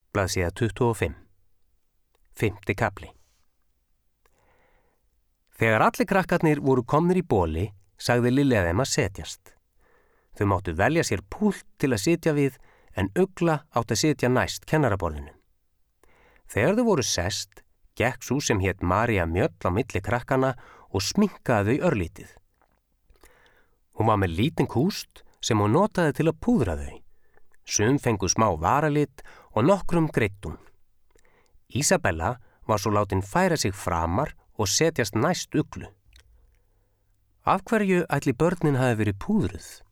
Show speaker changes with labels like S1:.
S1: Blaðsíða 25. 5. kafli. Þegar allir krakkarnir voru komnir í boli, sagði Lilja þeim að setjast. Þau máttu velja sér púlt til að sitja við, en Ugla átti að sitja næst kennaraborðinu. Þegar þau voru sest, gekk sú sem hét María Mjöll á milli krakkana og sminkaði þau örlítið. Hún var með lítinn kúst sem hún notaði til að púðra þau. Sum fengu smá varalit og nokkrum greitt hún. Ísabella var svo látin færa sig framar og setjast næst Uglu. Af hverju ætli börnin hafi verið púðruð?